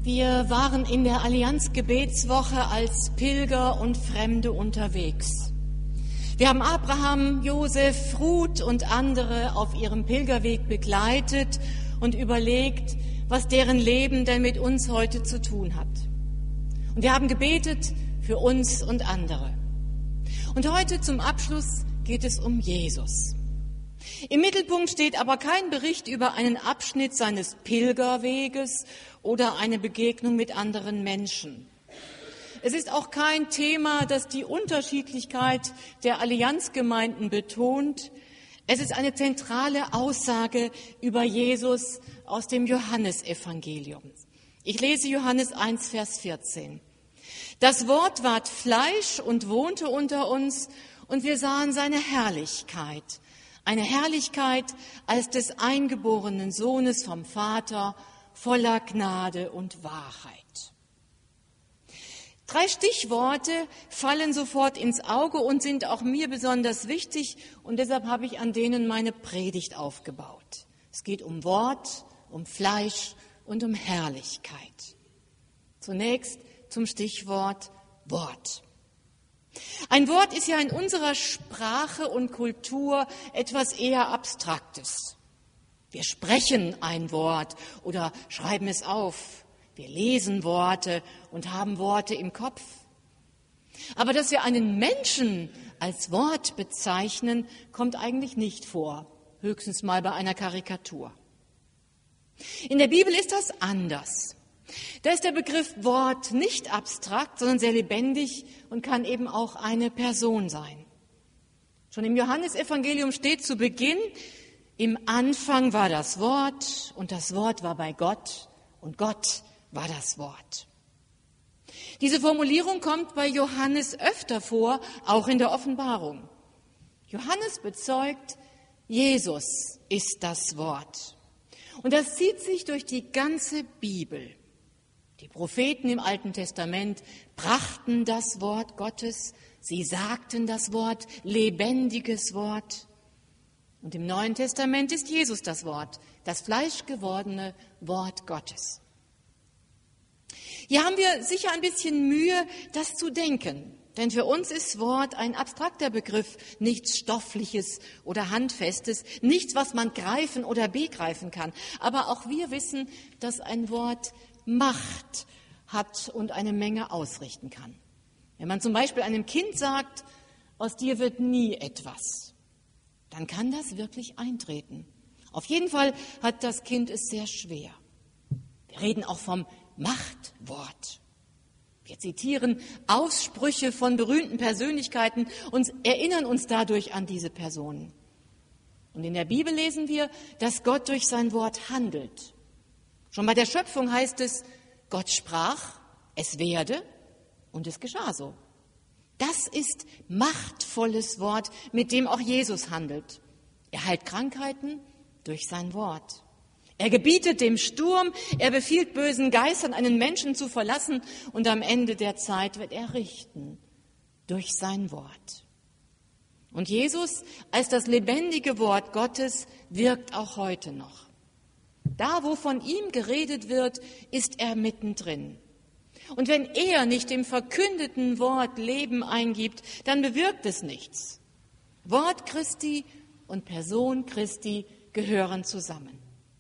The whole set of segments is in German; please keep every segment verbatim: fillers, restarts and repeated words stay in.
Wir waren in der Allianz-Gebetswoche als Pilger und Fremde unterwegs. Wir haben Abraham, Josef, Ruth und andere auf ihrem Pilgerweg begleitet und überlegt, was deren Leben denn mit uns heute zu tun hat. Und wir haben gebetet für uns und andere. Und heute zum Abschluss geht es um Jesus. Im Mittelpunkt steht aber kein Bericht über einen Abschnitt seines Pilgerweges oder eine Begegnung mit anderen Menschen. Es ist auch kein Thema, das die Unterschiedlichkeit der Allianzgemeinden betont. Es ist eine zentrale Aussage über Jesus aus dem Johannesevangelium. Ich lese Johannes eins, Vers vierzehn. Das Wort ward Fleisch und wohnte unter uns, und wir sahen seine Herrlichkeit. Eine Herrlichkeit als des eingeborenen Sohnes vom Vater, voller Gnade und Wahrheit. Drei Stichworte fallen sofort ins Auge und sind auch mir besonders wichtig, und deshalb habe ich an denen meine Predigt aufgebaut. Es geht um Wort, um Fleisch und um Herrlichkeit. Zunächst zum Stichwort Wort. Ein Wort ist ja in unserer Sprache und Kultur etwas eher Abstraktes. Wir sprechen ein Wort oder schreiben es auf. Wir lesen Worte und haben Worte im Kopf. Aber dass wir einen Menschen als Wort bezeichnen, kommt eigentlich nicht vor, höchstens mal bei einer Karikatur. In der Bibel ist das anders. Da ist der Begriff Wort nicht abstrakt, sondern sehr lebendig und kann eben auch eine Person sein. Schon im Johannesevangelium steht zu Beginn, im Anfang war das Wort und das Wort war bei Gott und Gott war das Wort. Diese Formulierung kommt bei Johannes öfter vor, auch in der Offenbarung. Johannes bezeugt, Jesus ist das Wort. Und das zieht sich durch die ganze Bibel. Die Propheten im Alten Testament brachten das Wort Gottes, sie sagten das Wort, lebendiges Wort. Und im Neuen Testament ist Jesus das Wort, das fleischgewordene Wort Gottes. Hier haben wir sicher ein bisschen Mühe, das zu denken, denn für uns ist Wort ein abstrakter Begriff, nichts Stoffliches oder Handfestes, nichts, was man greifen oder begreifen kann. Aber auch wir wissen, dass ein Wort Macht hat und eine Menge ausrichten kann. Wenn man zum Beispiel einem Kind sagt, aus dir wird nie etwas, dann kann das wirklich eintreten. Auf jeden Fall hat das Kind es sehr schwer. Wir reden auch vom Machtwort. Wir zitieren Aussprüche von berühmten Persönlichkeiten und erinnern uns dadurch an diese Personen. Und in der Bibel lesen wir, dass Gott durch sein Wort handelt. Schon bei der Schöpfung heißt es, Gott sprach, es werde, und es geschah so. Das ist machtvolles Wort, mit dem auch Jesus handelt. Er heilt Krankheiten durch sein Wort. Er gebietet dem Sturm, er befiehlt bösen Geistern, einen Menschen zu verlassen, und am Ende der Zeit wird er richten durch sein Wort. Und Jesus als das lebendige Wort Gottes wirkt auch heute noch. Da, wo von ihm geredet wird, ist er mittendrin. Und wenn er nicht dem verkündeten Wort Leben eingibt, dann bewirkt es nichts. Wort Christi und Person Christi gehören zusammen.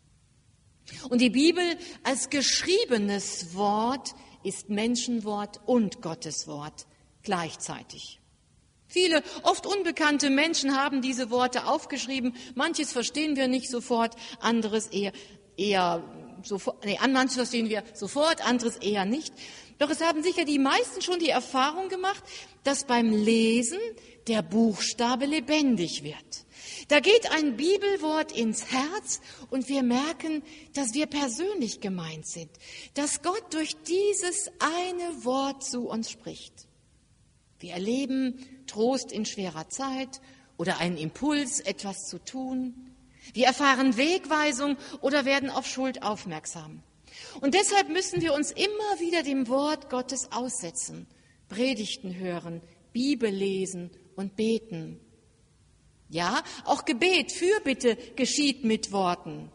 Und die Bibel als geschriebenes Wort ist Menschenwort und Gottes Wort gleichzeitig. Viele, oft unbekannte Menschen haben diese Worte aufgeschrieben. Manches verstehen wir nicht sofort, anderes eher, eher sofort, nee, manches verstehen wir sofort, anderes eher nicht. Doch es haben sicher die meisten schon die Erfahrung gemacht, dass beim Lesen der Buchstabe lebendig wird. Da geht ein Bibelwort ins Herz und wir merken, dass wir persönlich gemeint sind, dass Gott durch dieses eine Wort zu uns spricht. Wir erleben Trost in schwerer Zeit oder einen Impuls, etwas zu tun. Wir erfahren Wegweisung oder werden auf Schuld aufmerksam. Und deshalb müssen wir uns immer wieder dem Wort Gottes aussetzen, Predigten hören, Bibel lesen und beten. Ja, auch Gebet, Fürbitte geschieht mit Worten.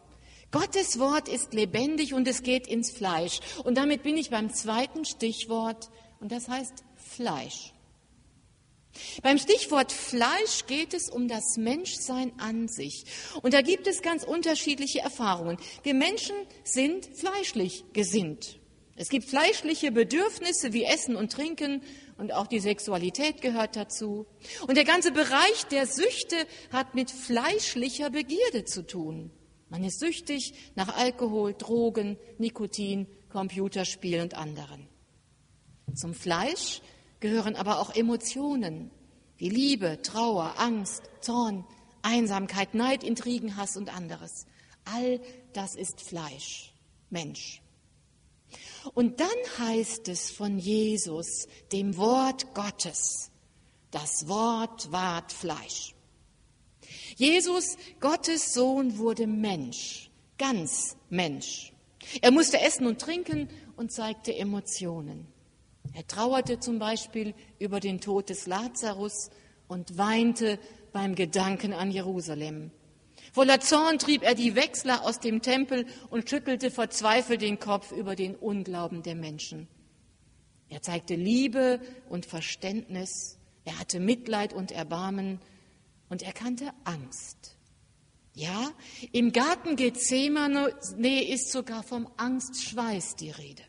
Gottes Wort ist lebendig und es geht ins Fleisch. Und damit bin ich beim zweiten Stichwort und das heißt Fleisch. Beim Stichwort Fleisch geht es um das Menschsein an sich. Und da gibt es ganz unterschiedliche Erfahrungen. Wir Menschen sind fleischlich gesinnt. Es gibt fleischliche Bedürfnisse wie Essen und Trinken und auch die Sexualität gehört dazu. Und der ganze Bereich der Süchte hat mit fleischlicher Begierde zu tun. Man ist süchtig nach Alkohol, Drogen, Nikotin, Computerspielen und anderen. Zum Fleisch gehören aber auch Emotionen wie Liebe, Trauer, Angst, Zorn, Einsamkeit, Neid, Intrigen, Hass und anderes. All das ist Fleisch, Mensch. Und dann heißt es von Jesus, dem Wort Gottes, das Wort ward Fleisch. Jesus, Gottes Sohn, wurde Mensch, ganz Mensch. Er musste essen und trinken und zeigte Emotionen. Er trauerte zum Beispiel über den Tod des Lazarus und weinte beim Gedanken an Jerusalem. Voller Zorn trieb er die Wechsler aus dem Tempel und schüttelte verzweifelt den Kopf über den Unglauben der Menschen. Er zeigte Liebe und Verständnis, er hatte Mitleid und Erbarmen und er kannte Angst. Ja, im Garten Gethsemane ist sogar vom Angstschweiß die Rede.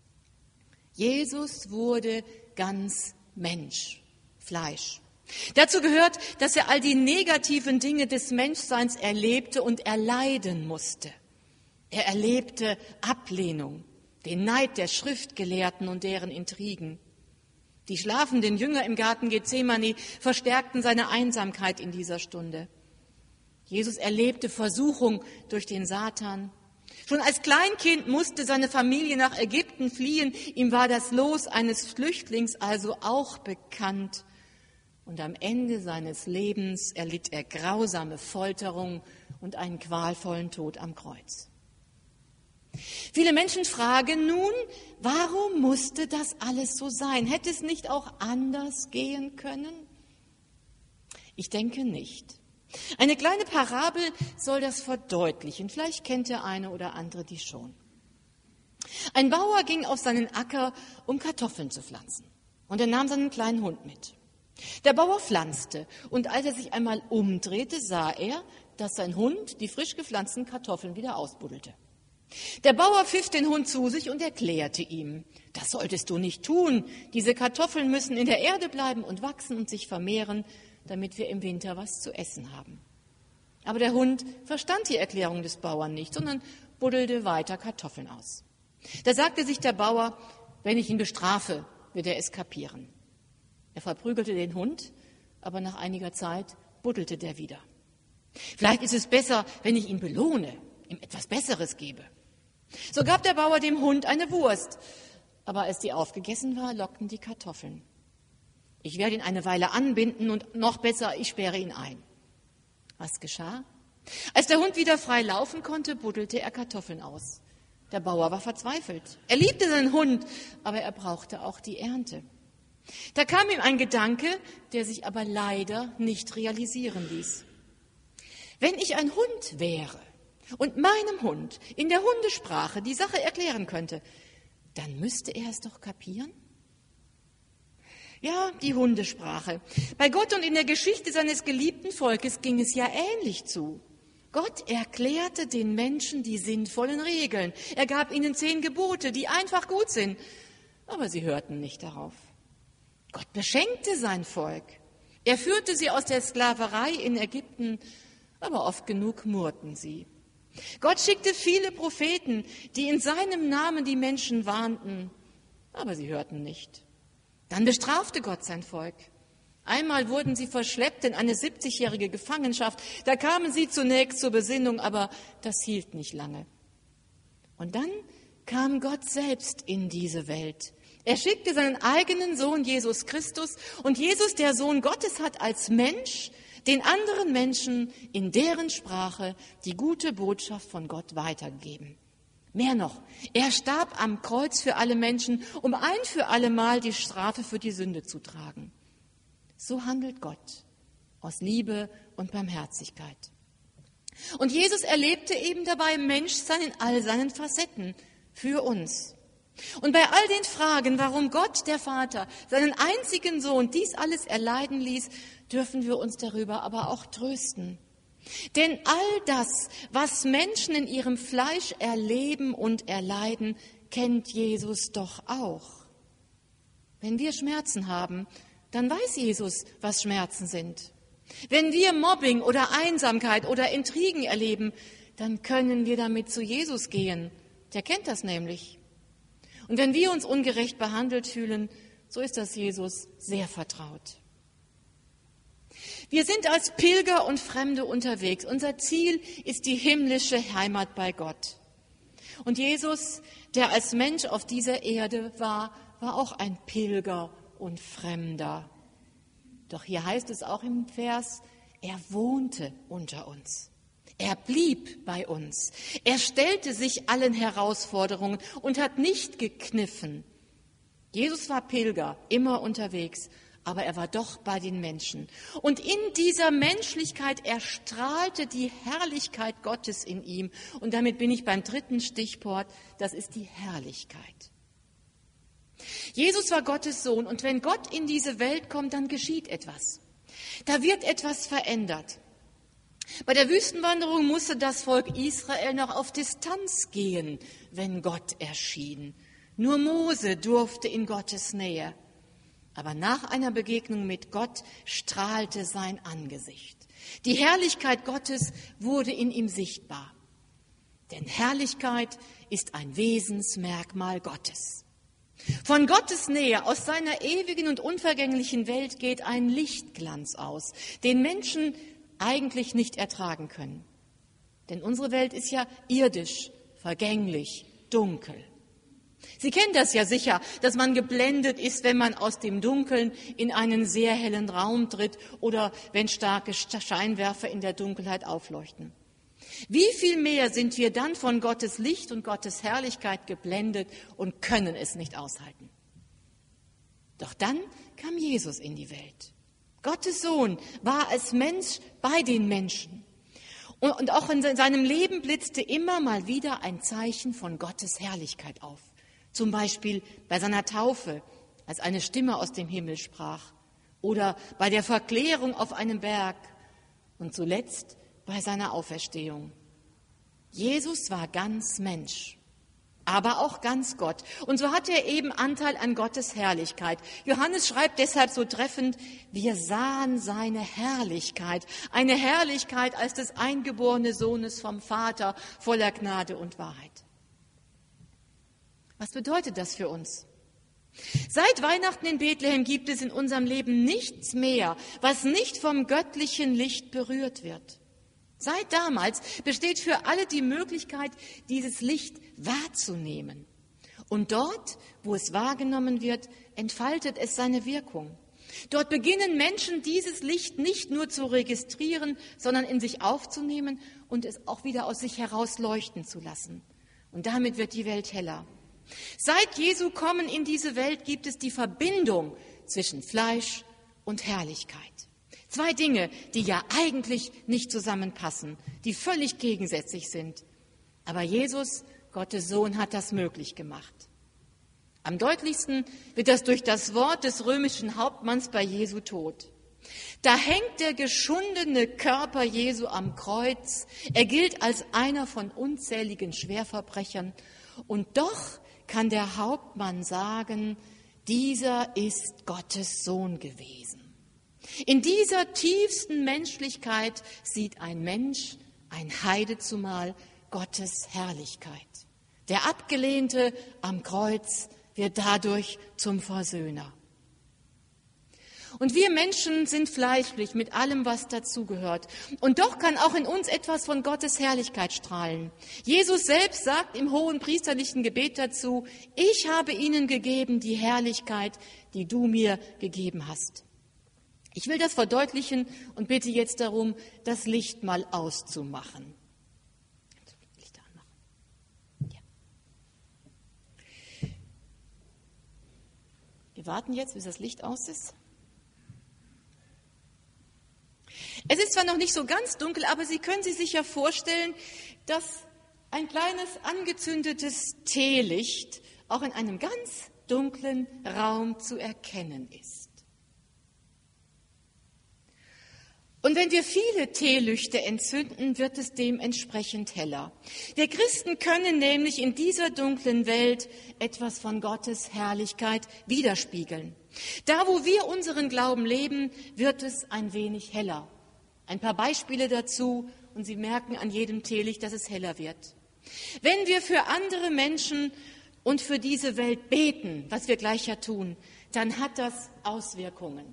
Jesus wurde ganz Mensch, Fleisch. Dazu gehört, dass er all die negativen Dinge des Menschseins erlebte und erleiden musste. Er erlebte Ablehnung, den Neid der Schriftgelehrten und deren Intrigen. Die schlafenden Jünger im Garten Gethsemane verstärkten seine Einsamkeit in dieser Stunde. Jesus erlebte Versuchung durch den Satan. Schon als Kleinkind musste seine Familie nach Ägypten fliehen. Ihm war das Los eines Flüchtlings also auch bekannt. Und am Ende seines Lebens erlitt er grausame Folterung und einen qualvollen Tod am Kreuz. Viele Menschen fragen nun, warum musste das alles so sein? Hätte es nicht auch anders gehen können? Ich denke nicht. Eine kleine Parabel soll das verdeutlichen. Vielleicht kennt der eine oder andere die schon. Ein Bauer ging auf seinen Acker, um Kartoffeln zu pflanzen. Und er nahm seinen kleinen Hund mit. Der Bauer pflanzte und als er sich einmal umdrehte, sah er, dass sein Hund die frisch gepflanzten Kartoffeln wieder ausbuddelte. Der Bauer pfiff den Hund zu sich und erklärte ihm, das solltest du nicht tun. Diese Kartoffeln müssen in der Erde bleiben und wachsen und sich vermehren, damit wir im Winter was zu essen haben. Aber der Hund verstand die Erklärung des Bauern nicht, sondern buddelte weiter Kartoffeln aus. Da sagte sich der Bauer, wenn ich ihn bestrafe, wird er es kapieren. Er verprügelte den Hund, aber nach einiger Zeit buddelte der wieder. Vielleicht ist es besser, wenn ich ihn belohne, ihm etwas Besseres gebe. So gab der Bauer dem Hund eine Wurst, aber als die aufgegessen war, lockten die Kartoffeln. Ich werde ihn eine Weile anbinden und noch besser, ich sperre ihn ein. Was geschah? Als der Hund wieder frei laufen konnte, buddelte er Kartoffeln aus. Der Bauer war verzweifelt. Er liebte seinen Hund, aber er brauchte auch die Ernte. Da kam ihm ein Gedanke, der sich aber leider nicht realisieren ließ. Wenn ich ein Hund wäre und meinem Hund in der Hundesprache die Sache erklären könnte, dann müsste er es doch kapieren? Ja, die Hundesprache. Bei Gott und in der Geschichte seines geliebten Volkes ging es ja ähnlich zu. Gott erklärte den Menschen die sinnvollen Regeln. Er gab ihnen zehn Gebote, die einfach gut sind, aber sie hörten nicht darauf. Gott beschenkte sein Volk. Er führte sie aus der Sklaverei in Ägypten, aber oft genug murrten sie. Gott schickte viele Propheten, die in seinem Namen die Menschen warnten, aber sie hörten nicht. Dann bestrafte Gott sein Volk. Einmal wurden sie verschleppt in eine siebzigjährige Gefangenschaft. Da kamen sie zunächst zur Besinnung, aber das hielt nicht lange. Und dann kam Gott selbst in diese Welt. Er schickte seinen eigenen Sohn Jesus Christus und Jesus, der Sohn Gottes, hat als Mensch den anderen Menschen in deren Sprache die gute Botschaft von Gott weitergegeben. Mehr noch, er starb am Kreuz für alle Menschen, um ein für alle Mal die Strafe für die Sünde zu tragen. So handelt Gott aus Liebe und Barmherzigkeit. Und Jesus erlebte eben dabei Menschsein in all seinen Facetten für uns. Und bei all den Fragen, warum Gott, der Vater, seinen einzigen Sohn dies alles erleiden ließ, dürfen wir uns darüber aber auch trösten. Denn all das, was Menschen in ihrem Fleisch erleben und erleiden, kennt Jesus doch auch. Wenn wir Schmerzen haben, dann weiß Jesus, was Schmerzen sind. Wenn wir Mobbing oder Einsamkeit oder Intrigen erleben, dann können wir damit zu Jesus gehen. Der kennt das nämlich. Und wenn wir uns ungerecht behandelt fühlen, so ist das Jesus sehr vertraut. Wir sind als Pilger und Fremde unterwegs. Unser Ziel ist die himmlische Heimat bei Gott. Und Jesus, der als Mensch auf dieser Erde war, war auch ein Pilger und Fremder. Doch hier heißt es auch im Vers, er wohnte unter uns. Er blieb bei uns. Er stellte sich allen Herausforderungen und hat nicht gekniffen. Jesus war Pilger, immer unterwegs, aber er war doch bei den Menschen. Und in dieser Menschlichkeit erstrahlte die Herrlichkeit Gottes in ihm. Und damit bin ich beim dritten Stichwort, das ist die Herrlichkeit. Jesus war Gottes Sohn und wenn Gott in diese Welt kommt, dann geschieht etwas. Da wird etwas verändert. Bei der Wüstenwanderung musste das Volk Israel noch auf Distanz gehen, wenn Gott erschien. Nur Mose durfte in Gottes Nähe. Aber nach einer Begegnung mit Gott strahlte sein Angesicht. Die Herrlichkeit Gottes wurde in ihm sichtbar. Denn Herrlichkeit ist ein Wesensmerkmal Gottes. Von Gottes Nähe, aus seiner ewigen und unvergänglichen Welt geht ein Lichtglanz aus, den Menschen eigentlich nicht ertragen können. Denn unsere Welt ist ja irdisch, vergänglich, dunkel. Sie kennen das ja sicher, dass man geblendet ist, wenn man aus dem Dunkeln in einen sehr hellen Raum tritt oder wenn starke Scheinwerfer in der Dunkelheit aufleuchten. Wie viel mehr sind wir dann von Gottes Licht und Gottes Herrlichkeit geblendet und können es nicht aushalten. Doch dann kam Jesus in die Welt. Gottes Sohn war als Mensch bei den Menschen. Und auch in seinem Leben blitzte immer mal wieder ein Zeichen von Gottes Herrlichkeit auf. Zum Beispiel bei seiner Taufe, als eine Stimme aus dem Himmel sprach. Oder bei der Verklärung auf einem Berg. Und zuletzt bei seiner Auferstehung. Jesus war ganz Mensch, aber auch ganz Gott. Und so hatte er eben Anteil an Gottes Herrlichkeit. Johannes schreibt deshalb so treffend, wir sahen seine Herrlichkeit, eine Herrlichkeit als des eingeborenen Sohnes vom Vater, voller Gnade und Wahrheit. Was bedeutet das für uns? Seit Weihnachten in Bethlehem gibt es in unserem Leben nichts mehr, was nicht vom göttlichen Licht berührt wird. Seit damals besteht für alle die Möglichkeit, dieses Licht wahrzunehmen. Und dort, wo es wahrgenommen wird, entfaltet es seine Wirkung. Dort beginnen Menschen, dieses Licht nicht nur zu registrieren, sondern in sich aufzunehmen und es auch wieder aus sich heraus leuchten zu lassen. Und damit wird die Welt heller. Seit Jesu Kommen in diese Welt gibt es die Verbindung zwischen Fleisch und Herrlichkeit. Zwei Dinge, die ja eigentlich nicht zusammenpassen, die völlig gegensätzlich sind. Aber Jesus, Gottes Sohn, hat das möglich gemacht. Am deutlichsten wird das durch das Wort des römischen Hauptmanns bei Jesu Tod. Da hängt der geschundene Körper Jesu am Kreuz. Er gilt als einer von unzähligen Schwerverbrechern. Und doch kann der Hauptmann sagen, dieser ist Gottes Sohn gewesen. In dieser tiefsten Menschlichkeit sieht ein Mensch, ein Heide zumal, Gottes Herrlichkeit. Der Abgelehnte am Kreuz wird dadurch zum Versöhner. Und wir Menschen sind fleischlich mit allem, was dazugehört. Und doch kann auch in uns etwas von Gottes Herrlichkeit strahlen. Jesus selbst sagt im hohen priesterlichen Gebet dazu, ich habe ihnen gegeben die Herrlichkeit, die du mir gegeben hast. Ich will das verdeutlichen und bitte jetzt darum, das Licht mal auszumachen. Licht anmachen. Ja. Wir warten jetzt, bis das Licht aus ist. Es ist zwar noch nicht so ganz dunkel, aber Sie können sich sicher vorstellen, dass ein kleines angezündetes Teelicht auch in einem ganz dunklen Raum zu erkennen ist. Und wenn wir viele Teelichter entzünden, wird es dementsprechend heller. Wir Christen können nämlich in dieser dunklen Welt etwas von Gottes Herrlichkeit widerspiegeln. Da, wo wir unseren Glauben leben, wird es ein wenig heller. Ein paar Beispiele dazu und Sie merken an jedem Teelicht, dass es heller wird. Wenn wir für andere Menschen und für diese Welt beten, was wir gleich ja tun, dann hat das Auswirkungen.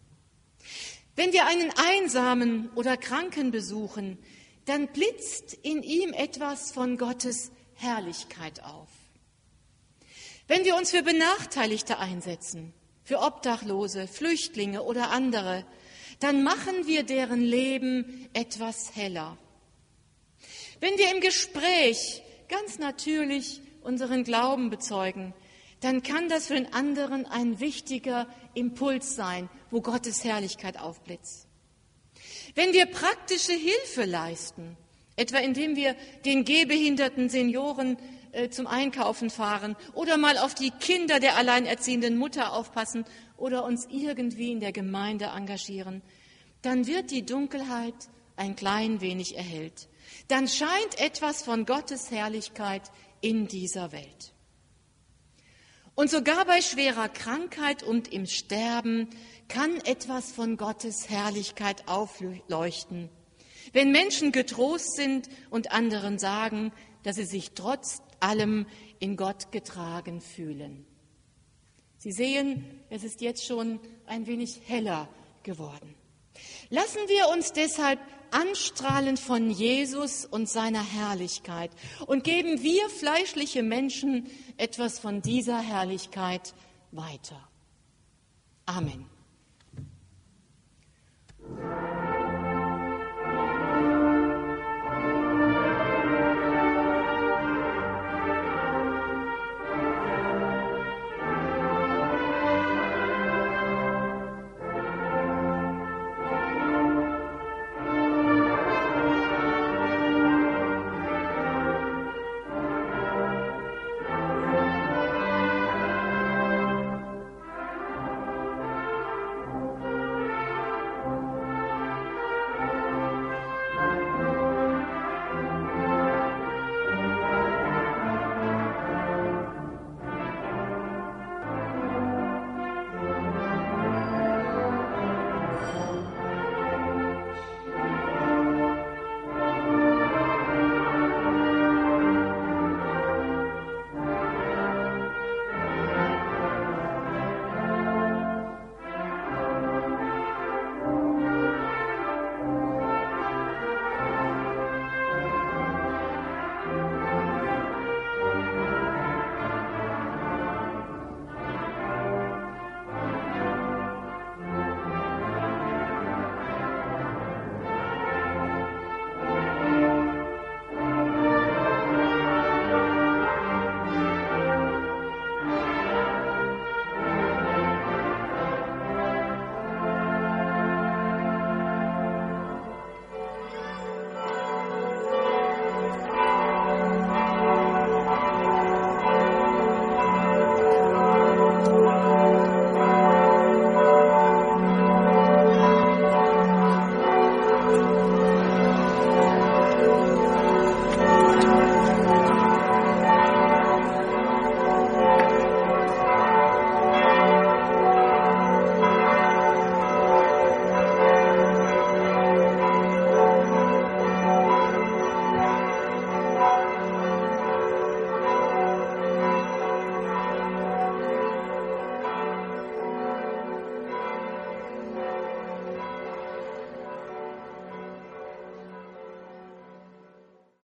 Wenn wir einen Einsamen oder Kranken besuchen, dann blitzt in ihm etwas von Gottes Herrlichkeit auf. Wenn wir uns für Benachteiligte einsetzen, für Obdachlose, Flüchtlinge oder andere, dann machen wir deren Leben etwas heller. Wenn wir im Gespräch ganz natürlich unseren Glauben bezeugen, dann kann das für den anderen ein wichtiger Impuls sein, wo Gottes Herrlichkeit aufblitzt. Wenn wir praktische Hilfe leisten, etwa indem wir den gehbehinderten Senioren äh, zum Einkaufen fahren oder mal auf die Kinder der alleinerziehenden Mutter aufpassen oder uns irgendwie in der Gemeinde engagieren, dann wird die Dunkelheit ein klein wenig erhellt. Dann scheint etwas von Gottes Herrlichkeit in dieser Welt. Und sogar bei schwerer Krankheit und im Sterben kann etwas von Gottes Herrlichkeit aufleuchten. Wenn Menschen getrost sind und anderen sagen, dass sie sich trotz allem in Gott getragen fühlen. Sie sehen, es ist jetzt schon ein wenig heller geworden. Lassen wir uns deshalb anstrahlen von Jesus und seiner Herrlichkeit und geben wir fleischliche Menschen etwas von dieser Herrlichkeit weiter. Amen.